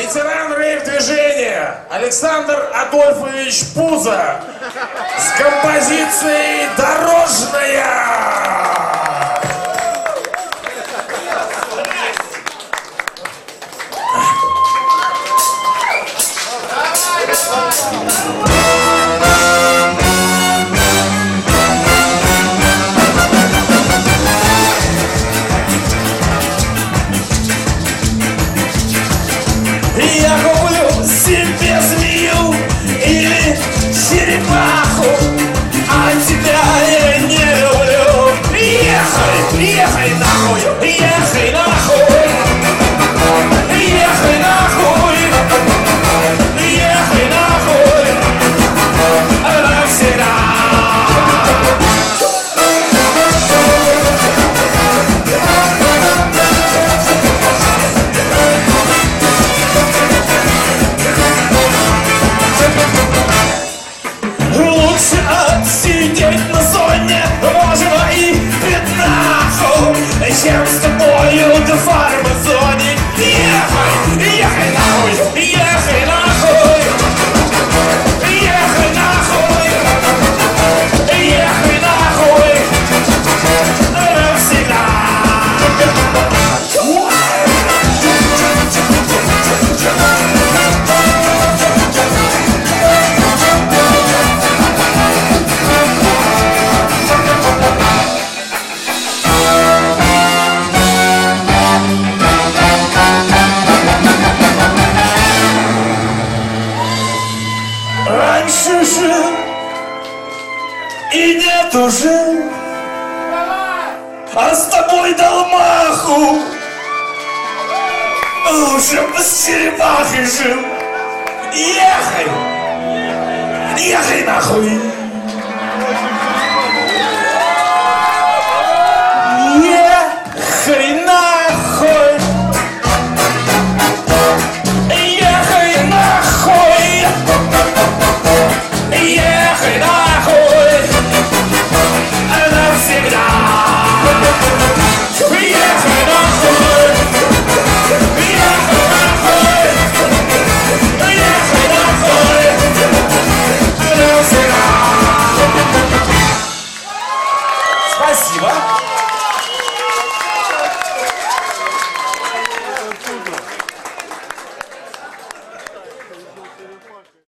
Ветеран рейв-движения Александр Адольфович Пузо с композицией «Дорожная». Я куплю себе змею или черепаху, а тебя я не люблю. Ехай нахуй, ехай нахуй, ехай нахуй, ехай нахуй, навсегда. Лучше отсидеть на зоне, можно и 15, чем с тобою до фармазоне. Ехай нахуй, ехай нахуй, ехай нахуй, ехай нахуй, навсегда. Раньше жил и нет уже, а с тобой дал маху. Лучше бы с черепахой жил. Ехай нахуй. Ехай нахуй. Ехай нахуй. Ехай нахуй навсегда. Ехай нахуй. Ехай нахуй. Ехай нахуй навсегда. Спасибо.